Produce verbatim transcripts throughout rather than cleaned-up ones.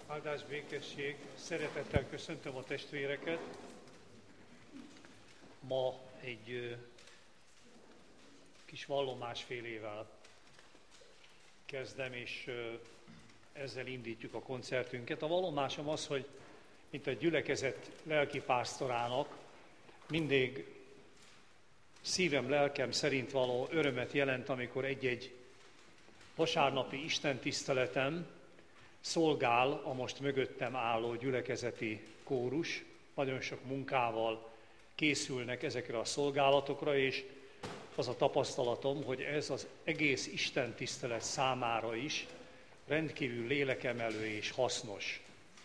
Áldás, békesség, szeretettel köszöntöm a testvéreket. Ma egy ö, kis vallomásfélével kezdem, és ö, ezzel indítjuk a koncertünket. A vallomásom az, hogy mint a gyülekezet lelkipásztorának mindig szívem, lelkem szerint való örömet jelent, amikor egy-egy vasárnapi istentiszteletem szolgál a most mögöttem álló gyülekezeti kórus. Nagyon sok munkával készülnek ezekre a szolgálatokra, és az a tapasztalatom, hogy ez az egész istentisztelet számára is rendkívül lélekemelő és hasznos.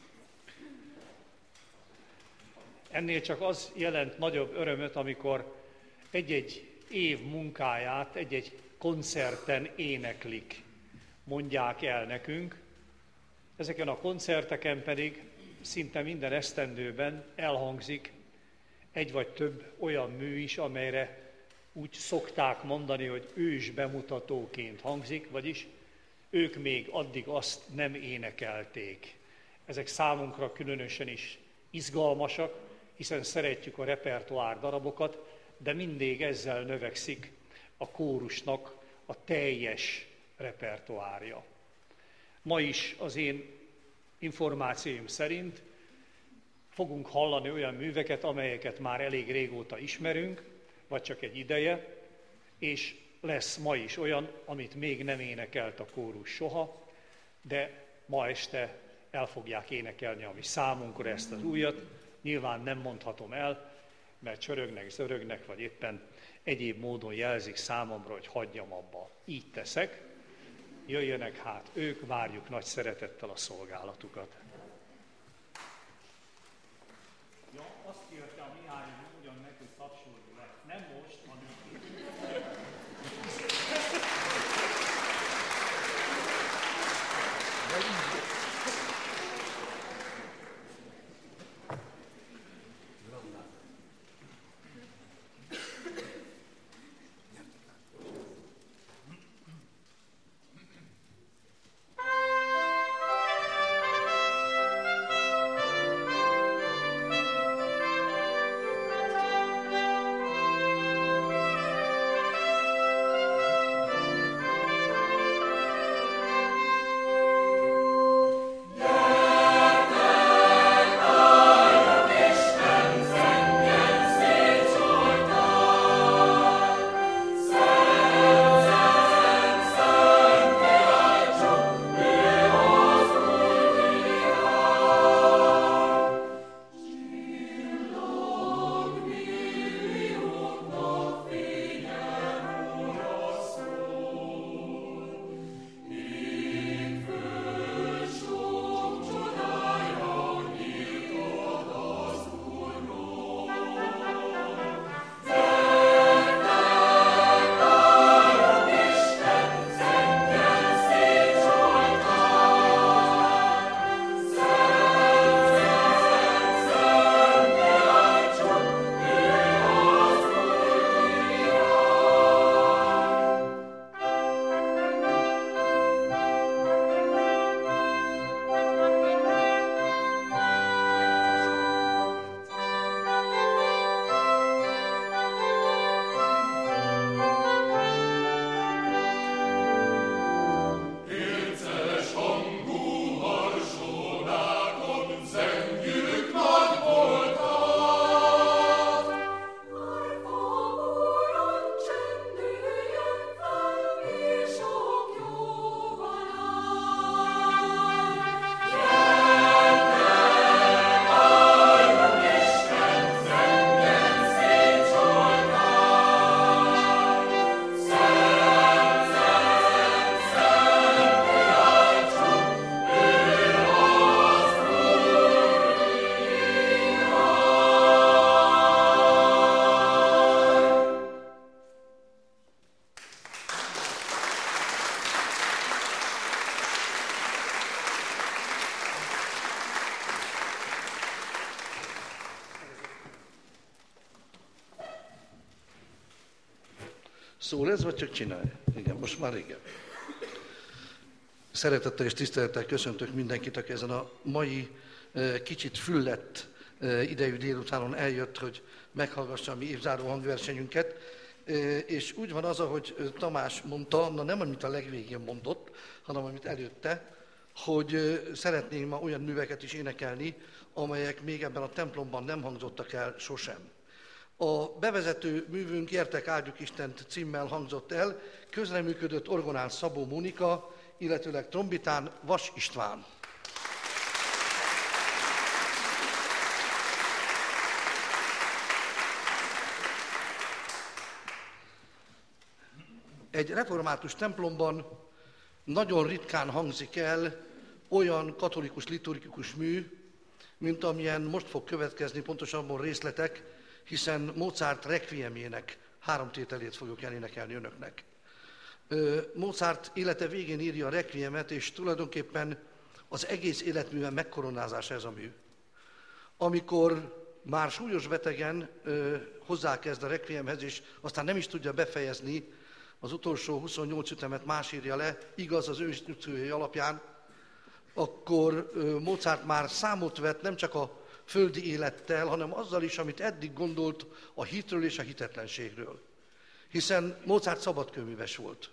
Ennél csak az jelent nagyobb örömöt, amikor egy-egy év munkáját egy-egy koncerten éneklik, mondják el nekünk. Ezeken a koncerteken pedig szinte minden esztendőben elhangzik egy vagy több olyan mű is, amelyre úgy szokták mondani, hogy ős bemutatóként hangzik, vagyis ők még addig azt nem énekelték. Ezek számunkra különösen is izgalmasak, hiszen szeretjük a repertoár darabokat, de mindig ezzel növekszik a kórusnak a teljes repertoárja. Ma is az én információim szerint fogunk hallani olyan műveket, amelyeket már elég régóta ismerünk, vagy csak egy ideje, és lesz ma is olyan, amit még nem énekelt a kórus soha, de ma este el fogják énekelni, ami számunkra ezt az újat. Nyilván nem mondhatom el, mert csörögnek, zörögnek, vagy éppen egyéb módon jelzik számomra, hogy hagyjam abba. Így teszek. Jöjjenek hát ők, várjuk nagy szeretettel a szolgálatukat. Ja, azt kérte a Mihály, hogy ugyan meg, hogy tapsolni le. Nem most, hanem Szól ez, vagy csak csinálja? Igen, most már igen. Szeretettel és tisztelettel köszöntök mindenkit, aki ezen a mai kicsit füllett idejű délutánon eljött, hogy meghallgassa a mi évzáró hangversenyünket. És úgy van az, ahogy Tamás mondta, na nem amit a legvégén mondott, hanem amit előtte, hogy szeretnénk ma olyan műveket is énekelni, amelyek még ebben a templomban nem hangzottak el sosem. A bevezető művünk Gyertek áldjuk Istent címmel hangzott el, közreműködött orgonán Szabó Mónika, illetőleg trombitán Vas István. Egy református templomban nagyon ritkán hangzik el olyan katolikus liturgikus mű, mint amilyen most fog következni, pontosabban részletek, hiszen Mozart requiemjének három tételét fogjuk elénekelni önöknek. Mozart élete végén írja a requiemet, és tulajdonképpen az egész életműven megkoronázása ez a mű. Amikor már súlyos betegen hozzákezd a requiemhez, és aztán nem is tudja befejezni, az utolsó huszonnyolc ütemet más írja le, igaz az ő instrukciói alapján, akkor Mozart már számot vett nem csak a földi élettel, hanem azzal is, amit eddig gondolt a hitről és a hitetlenségről. Hiszen Mozart szabadkőműves volt.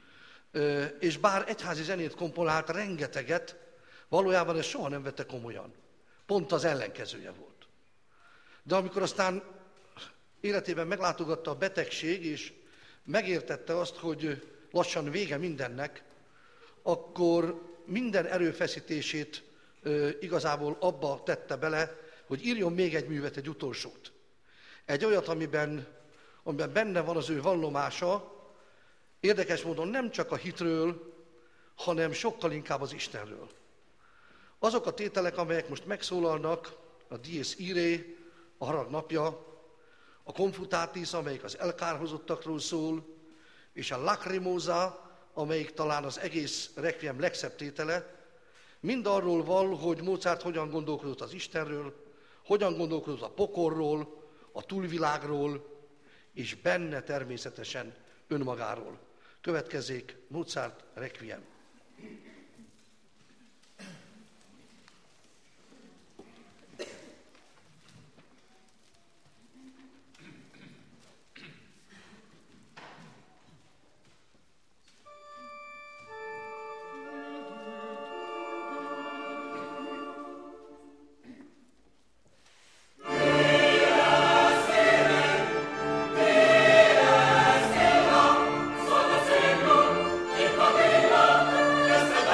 És bár egyházi zenét komponált rengeteget, valójában ezt soha nem vette komolyan. Pont az ellenkezője volt. De amikor aztán életében meglátogatta a betegség, és megértette azt, hogy lassan vége mindennek, akkor minden erőfeszítését igazából abba tette bele, hogy írjon még egy művet, egy utolsót. Egy olyat, amiben, amiben benne van az ő vallomása, érdekes módon nem csak a hitről, hanem sokkal inkább az Istenről. Azok a tételek, amelyek most megszólalnak, a Dies Irae, a harag napja, a Confutatis, amelyik az elkárhozottakról szól, és a Lacrimosa, amelyik talán az egész requiem legszebb tétele, mind arról val, hogy Mozart hogyan gondolkodott az Istenről, hogyan gondolkodott a pokolról, a túlvilágról, és benne természetesen önmagáról. Következzék Mozart requiem. Yes,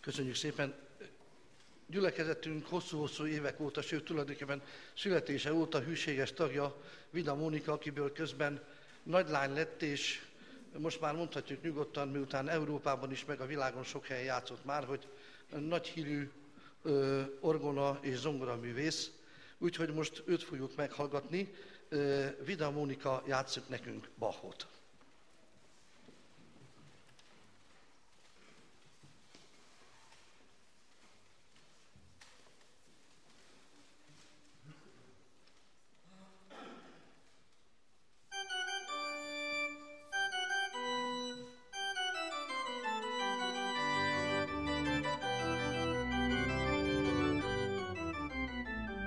Köszönjük szépen. Gyülekezetünk hosszú-hosszú évek óta, sőt tulajdonképpen születése óta hűséges tagja Vida Mónika, akiből közben nagylány lett, és most már mondhatjuk nyugodtan, miután Európában is, meg a világon sok helyen játszott már, hogy nagy hírű ö, orgona és zongoraművész, úgyhogy most őt fogjuk meghallgatni. Ö, Vida Mónika játszik nekünk Bachot.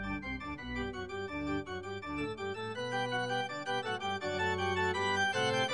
Thank you.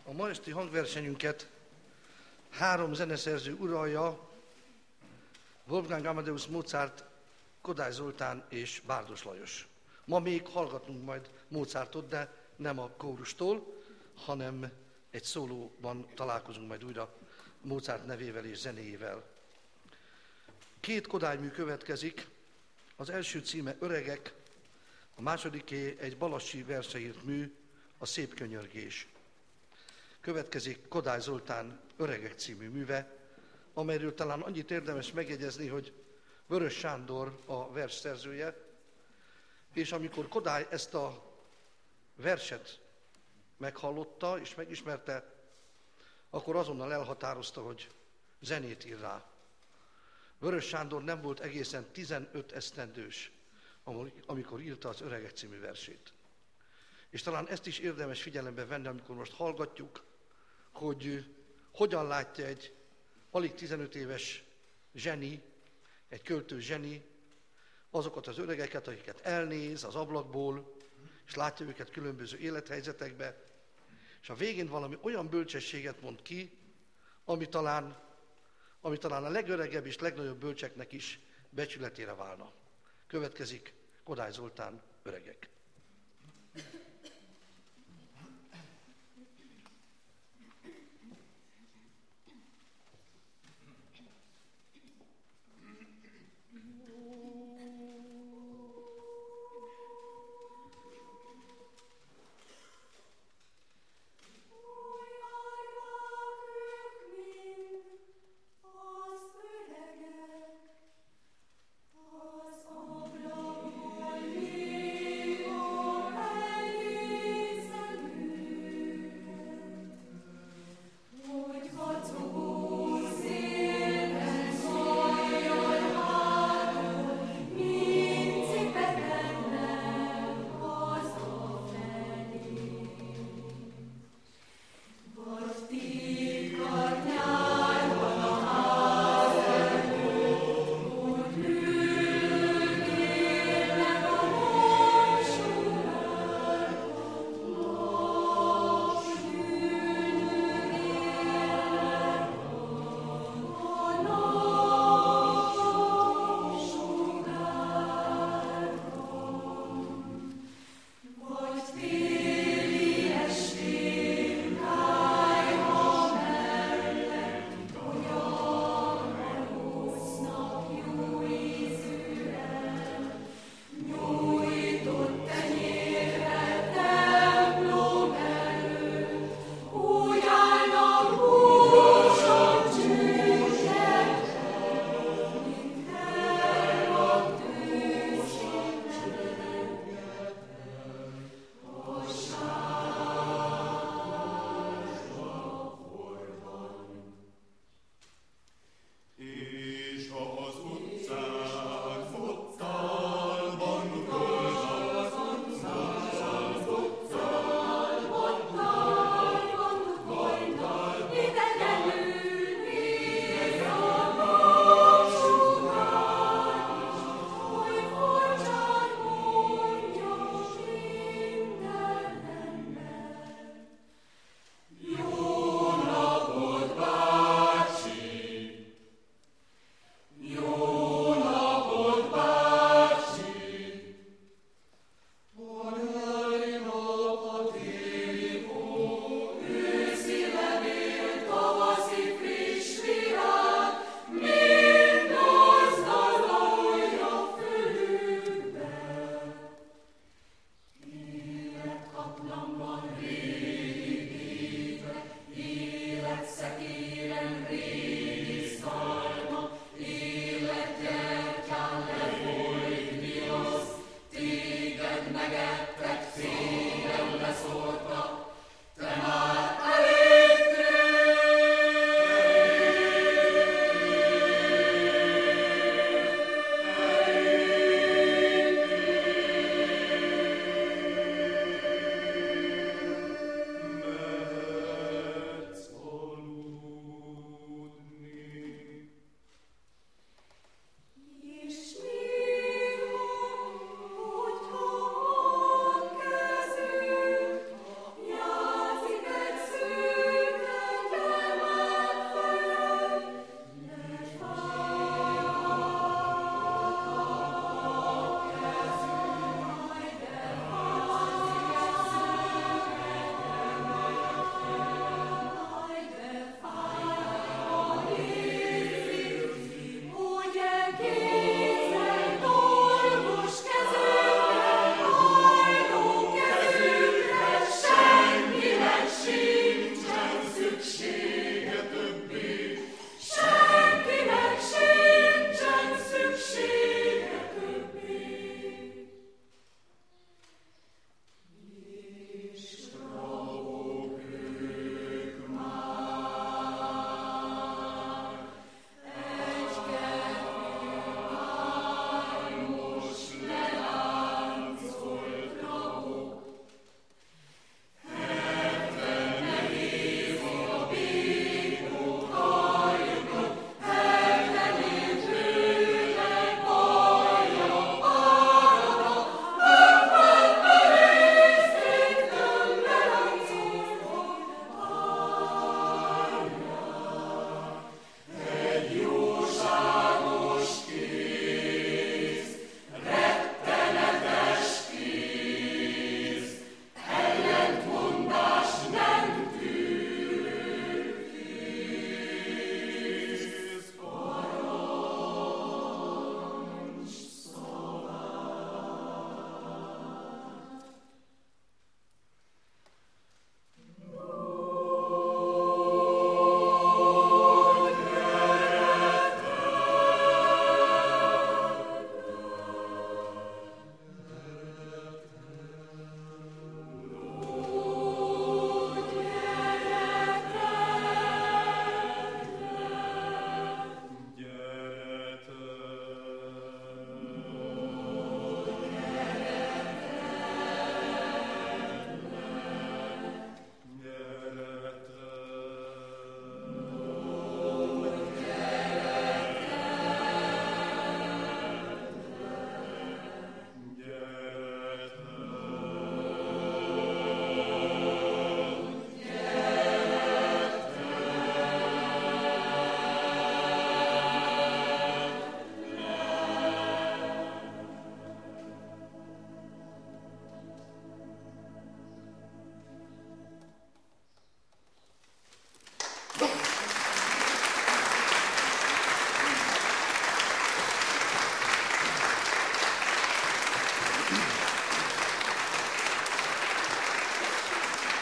A ma esti hangversenyünket három zeneszerző uralja, Wolfgang Amadeus Mozart, Kodály Zoltán és Bárdos Lajos. Ma még hallgatunk majd Mozartot, de nem a kórustól, hanem egy szólóban találkozunk majd újra Mozart nevével és zenéjével. Két Kodály-mű következik, az első címe Öregek, a másodiké egy Balassi verseírt mű, a Szép könyörgés. Következik Kodály Zoltán Öregek című műve, amelyről talán annyit érdemes megjegyezni, hogy Vörös Sándor a vers szerzője, és amikor Kodály ezt a verset meghallotta és megismerte, akkor azonnal elhatározta, hogy zenét ír rá. Vörös Sándor nem volt egészen tizenöt esztendős, amikor írta az Öregek című versét. És talán ezt is érdemes figyelembe venni, amikor most hallgatjuk, hogy hogyan látja egy alig tizenöt éves zseni, egy költő zseni, azokat az öregeket, akiket elnéz az ablakból, és látja őket különböző élethelyzetekbe, és a végén valami olyan bölcsességet mond ki, ami talán, ami talán a legöregebb és legnagyobb bölcseknek is becsületére válna. Következik Kodály Zoltán Öregek. Az ablakon lévő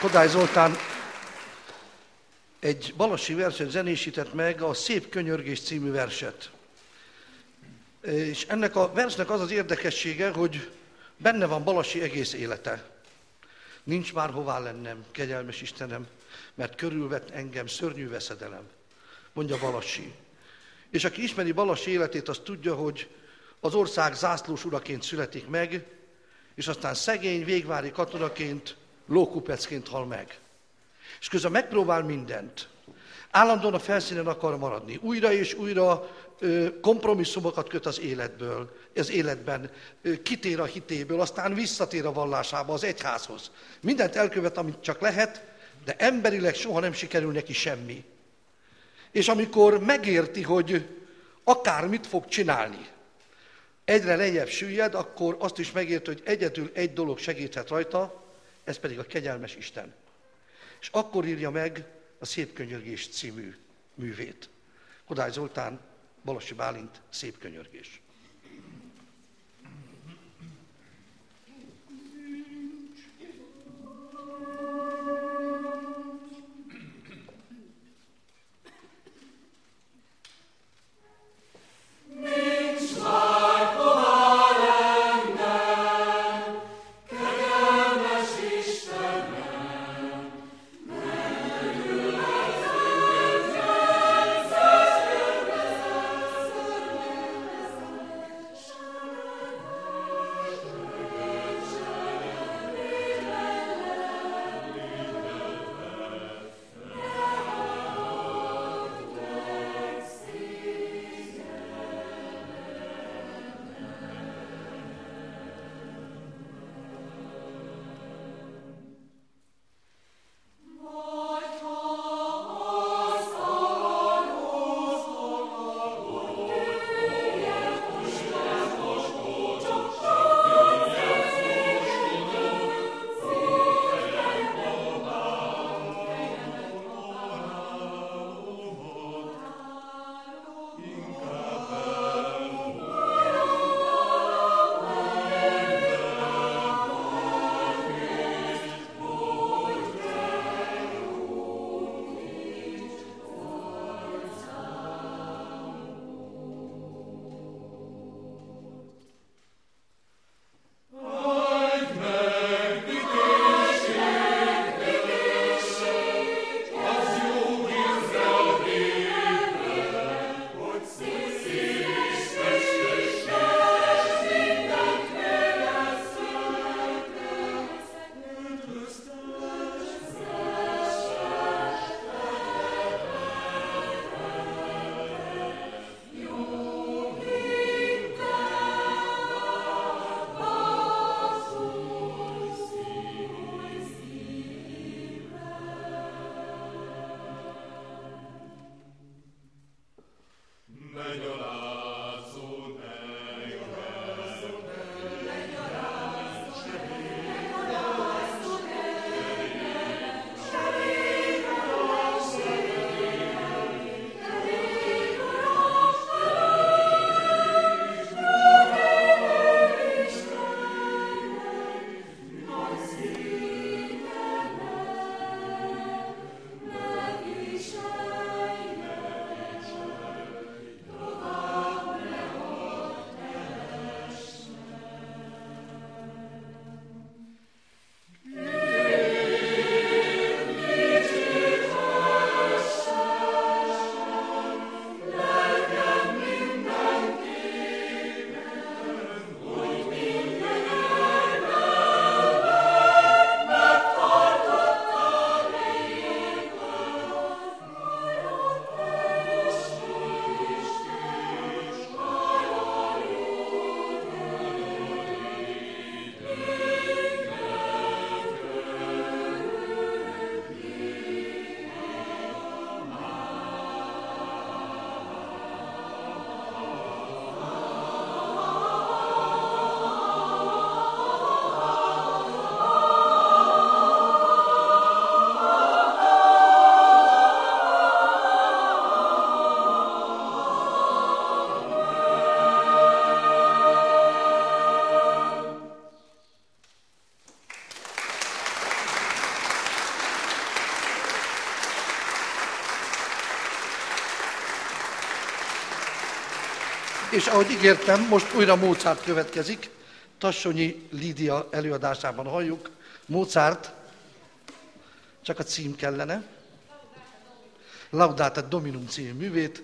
Kodály Zoltán egy balassi verset zenésített meg, a Szép könyörgés című verset. És ennek a versnek az az érdekessége, hogy benne van Balassi egész élete. Nincs már hová lennem, kegyelmes Istenem, mert körülvett engem szörnyű veszedelem, mondja Balassi. És aki ismeri Balassi életét, az tudja, hogy az ország zászlós uraként születik meg, és aztán szegény, végvári katonaként, lókupecként hal meg. És közben megpróbál mindent. Állandóan a felszínen akar maradni. Újra és újra ö, kompromisszumokat köt az életből, az életben. Ö, kitér a hitéből, aztán visszatér a vallásába, az egyházhoz. Mindent elkövet, amit csak lehet, de emberileg soha nem sikerül neki semmi. És amikor megérti, hogy akármit fog csinálni, egyre lejjebb süllyed, akkor azt is megérti, hogy egyedül egy dolog segíthet rajta, ez pedig a kegyelmes Isten. És akkor írja meg a Szép könyörgés című művét. Kodály Zoltán, Balassi Bálint, Szép könyörgés. És ahogy ígértem, most újra Mozart következik. Tassonyi Lídia előadásában halljuk. Mozart, csak a cím kellene. Laudate Dominum című művét.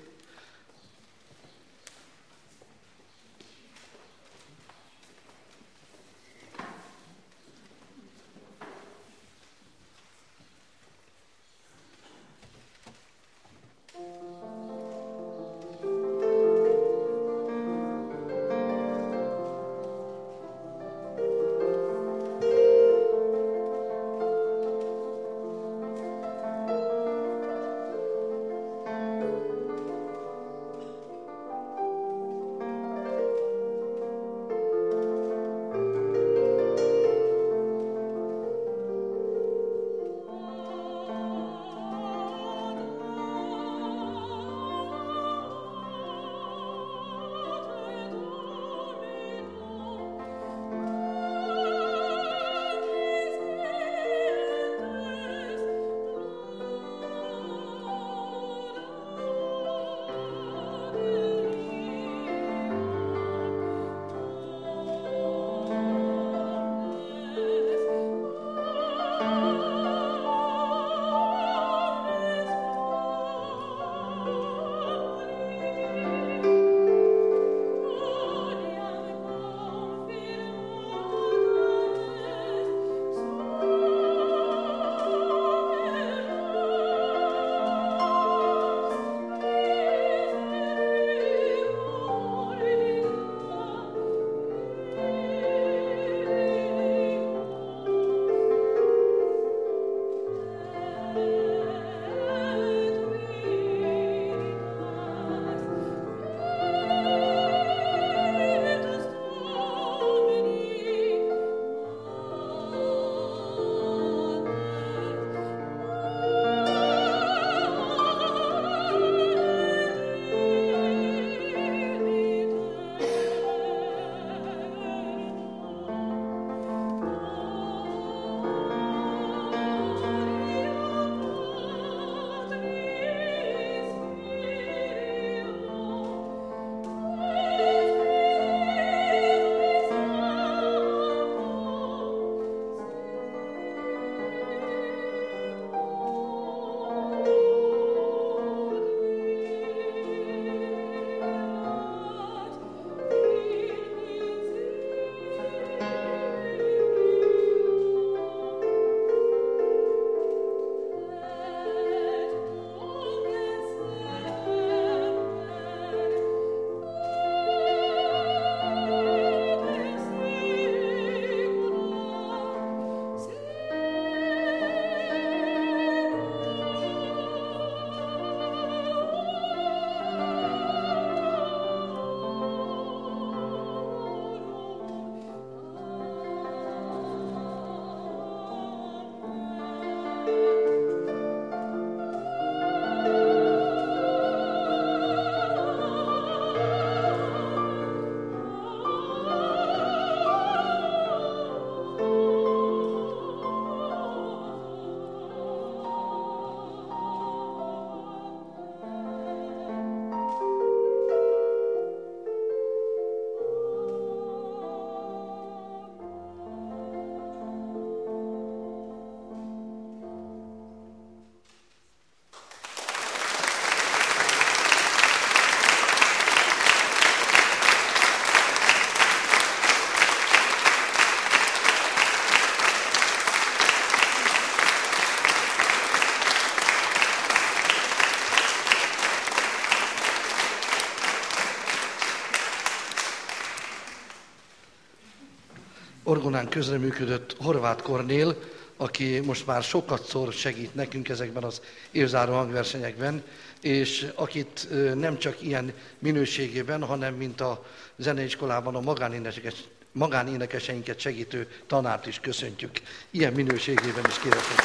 orgonán közreműködött Horváth Kornél, aki most már sokatszor segít nekünk ezekben az évzáró hangversenyekben, és akit nem csak ilyen minőségében, hanem mint a zeneiskolában a magánénekes, magánénekeseinket segítő tanárt is köszöntjük. Ilyen minőségében is kérek, hogy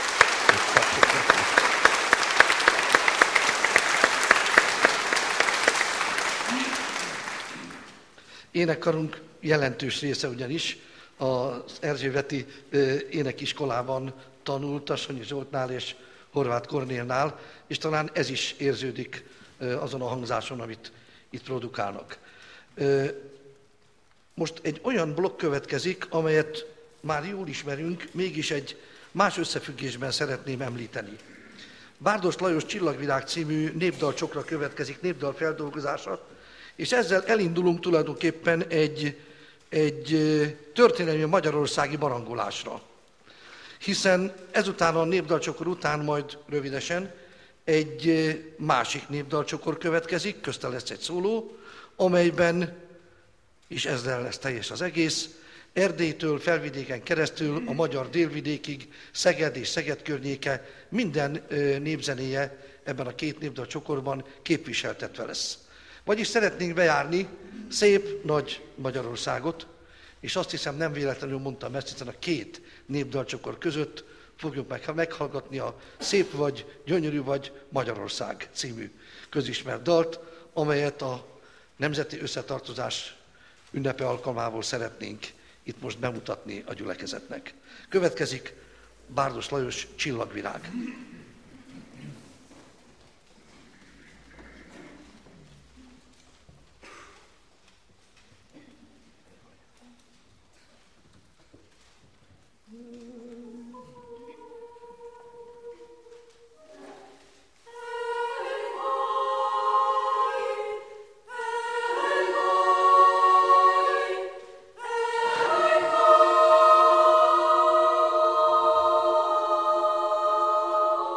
énekkarunk jelentős része ugyanis az Erzsébeti énekiskolában tanult, Tassonyi Zsoltnál és Horváth Kornélnál, és talán ez is érződik azon a hangzáson, amit itt produkálnak. Most egy olyan blokk következik, amelyet már jól ismerünk, mégis egy más összefüggésben szeretném említeni. Bárdos Lajos Csillagvilág című népdalcsokra következik, népdal feldolgozása, és ezzel elindulunk tulajdonképpen egy, egy történelmi magyarországi barangolásra. Hiszen ezután a népdalcsokor után majd rövidesen egy másik népdalcsokor következik, közte lesz egy szóló, amelyben, és ezzel lesz teljes az egész, Erdélytől, Felvidéken keresztül a magyar délvidékig, Szeged és Szeged környéke, minden népzenéje ebben a két népdalcsokorban képviseltetve lesz. Vagyis szeretnénk bejárni szép nagy Magyarországot, és azt hiszem nem véletlenül mondtam ezt, hiszen a két népdalcsokor között fogjuk meg meghallgatni a Szép vagy, Gyönyörű vagy Magyarország című közismert dalt, amelyet a Nemzeti Összetartozás ünnepe alkalmából szeretnénk itt most bemutatni a gyülekezetnek. Következik Bárdos Lajos Csillagvilág. Oh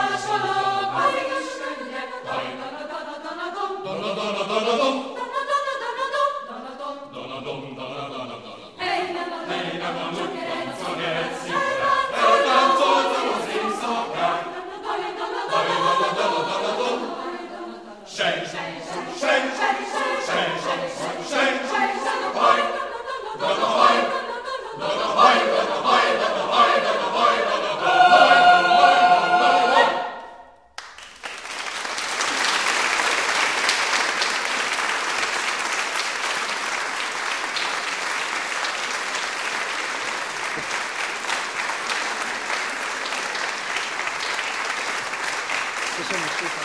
Köszönjük szépen!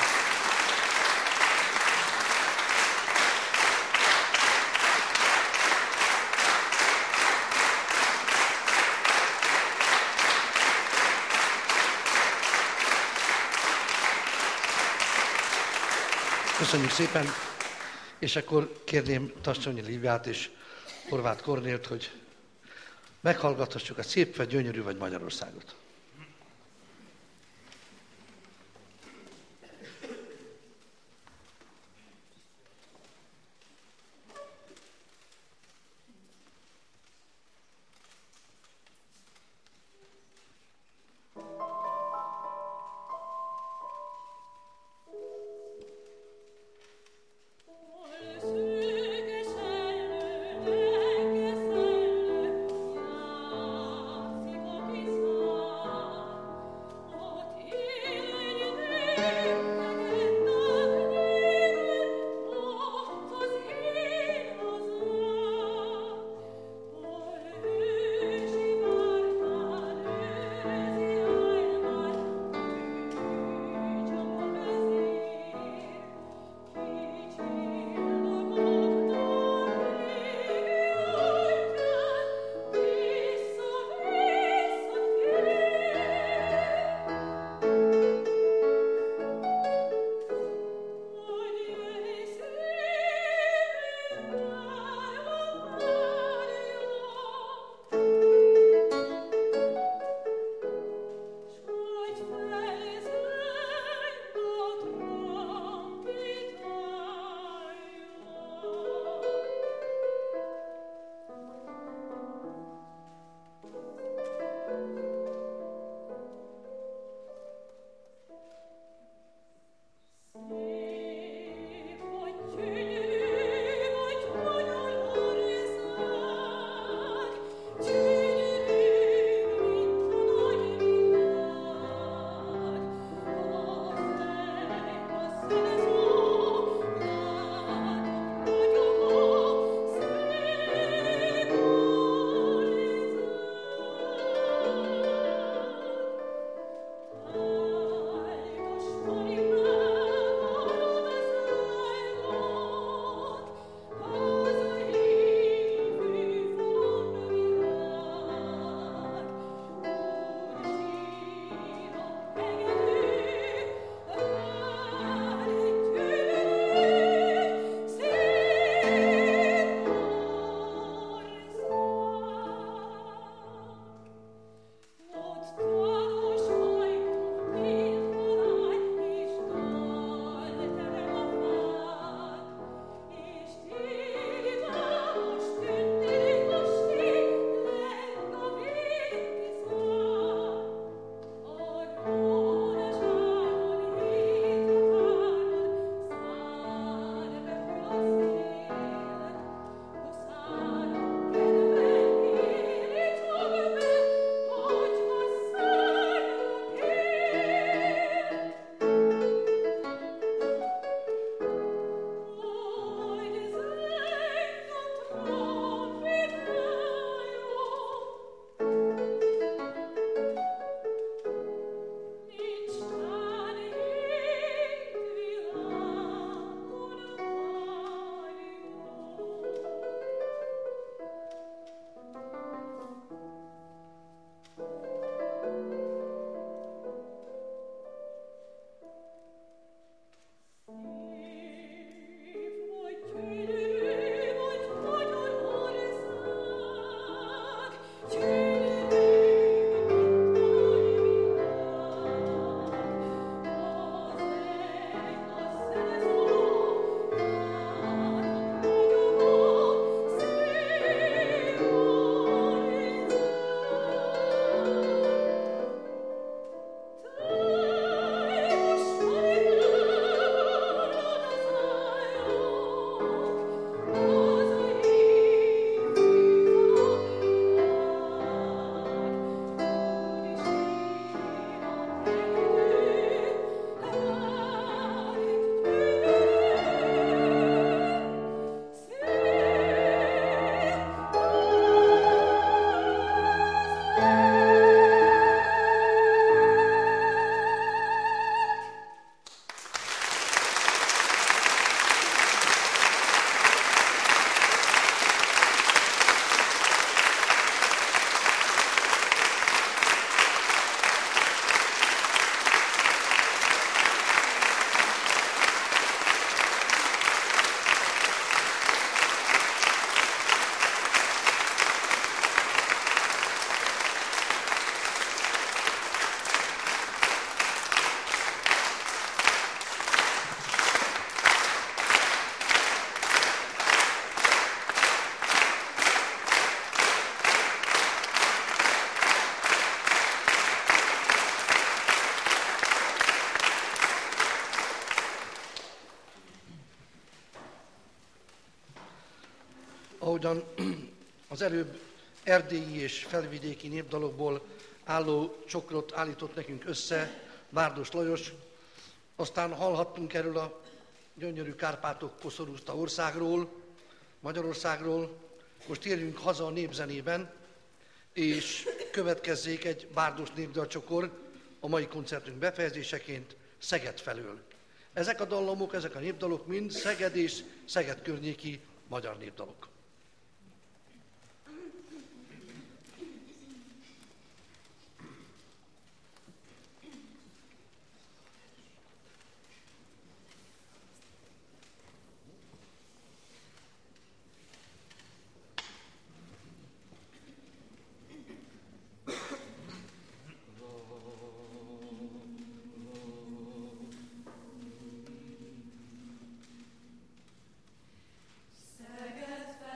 Köszönjük szépen, és akkor kérném Tassonyi Líviát és Horváth Kornélt, hogy meghallgathassuk a Szép vagy gyönyörű vagy Magyarországot. Játszik a kis ahogyan az előbb erdélyi és felvidéki népdalokból álló csokrot állított nekünk össze Bárdos Lajos, aztán hallhattunk erről a gyönyörű Kárpátok koszorúzta országról, Magyarországról. Most térjünk haza a népzenében, és következzék egy bárdos népdalcsokor a mai koncertünk befejezéseként Szeged felől. Ezek a dallamok, ezek a népdalok mind Szeged és Szeged környéki magyar népdalok. Szeged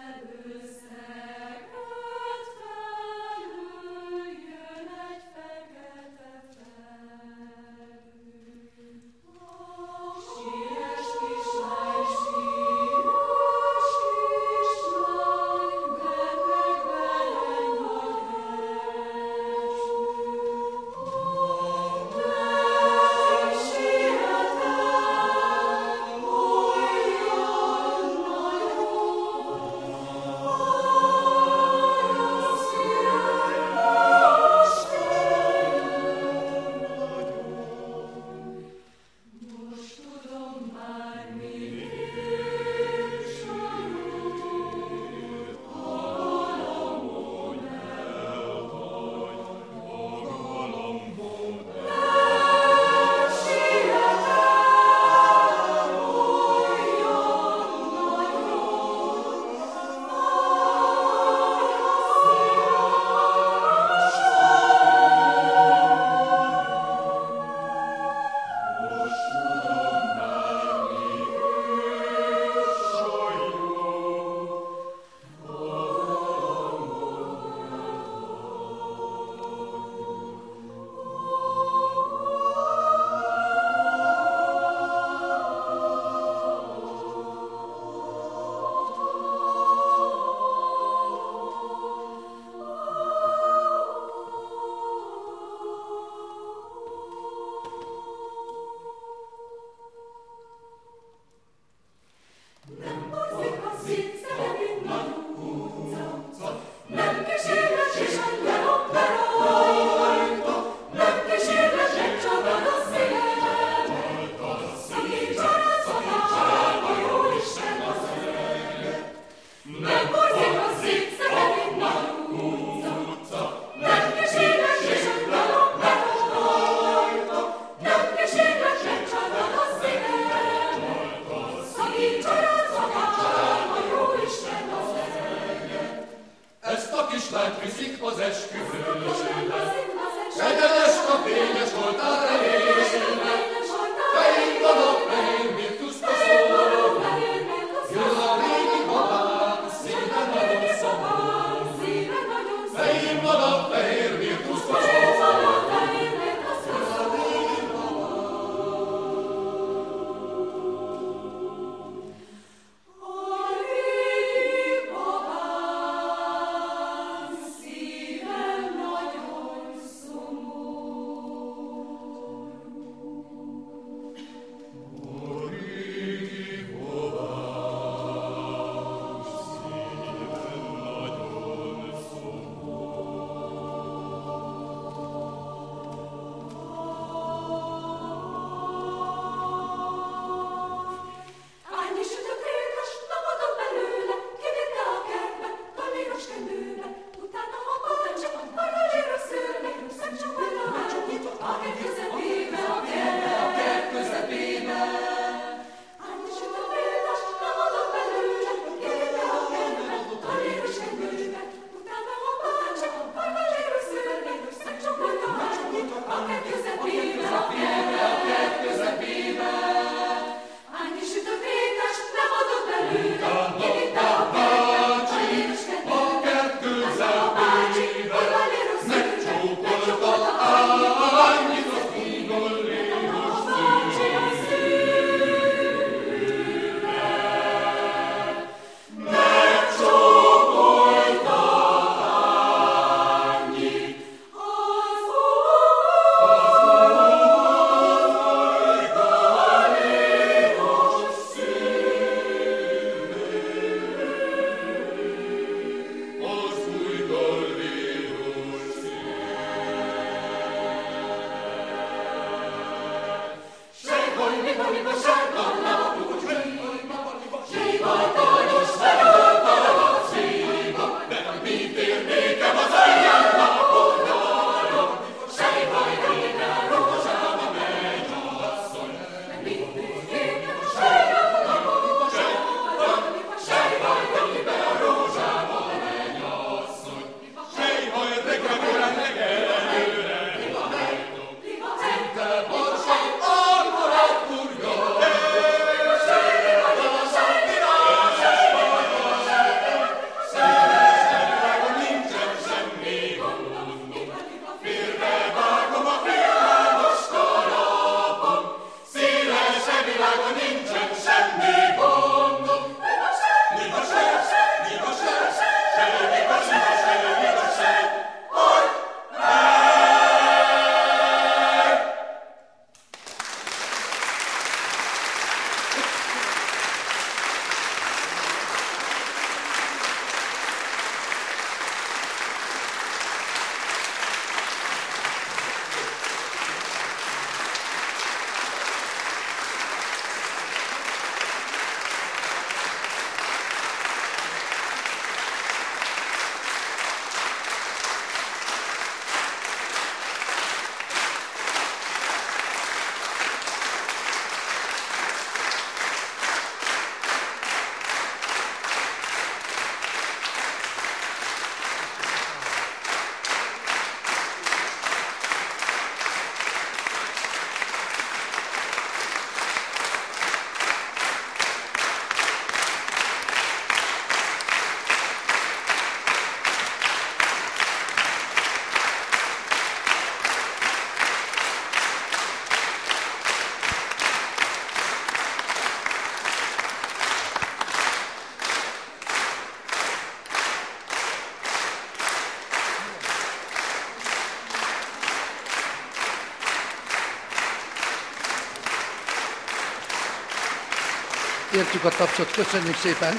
Értjük a tapsot, köszönjük szépen.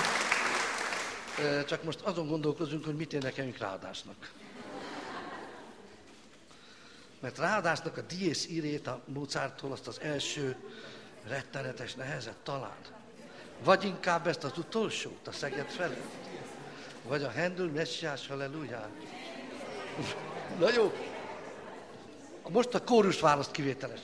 Csak most azon gondolkozunk, hogy mit énekeljünk Ráadásnak. Mert Ráadásnak a diész írét a Mozarttól azt az első rettenetes nehezet talán. Vagy inkább ezt az utolsót, a Szeged felé. Vagy a Händel messiás halleluját. Na jó. Most a kórus választ kivételesen.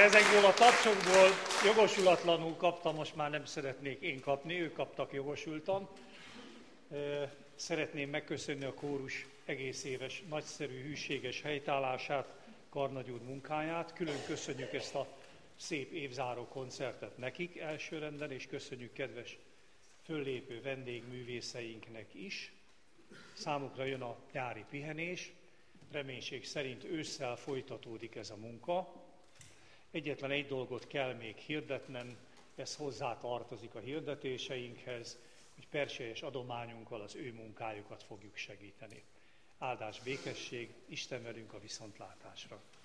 ezekből a tapsokból jogosulatlanul kaptam, most már nem szeretnék én kapni, ők kaptak jogosultan. Szeretném megköszönni a kórus egész éves, nagyszerű, hűséges helytállását, Karnagy úr munkáját. Külön köszönjük ezt a szép évzáró koncertet nekik elsőrenden, és köszönjük kedves föllépő vendégművészeinknek is. Számukra jön a nyári pihenés, reménység szerint ősszel folytatódik ez a munka. Egyetlen egy dolgot kell még hirdetnem, ez hozzá tartozik a hirdetéseinkhez, hogy perselyes adományunkkal az ő munkájukat fogjuk segíteni. Áldás, békesség, Isten velünk a viszontlátásra!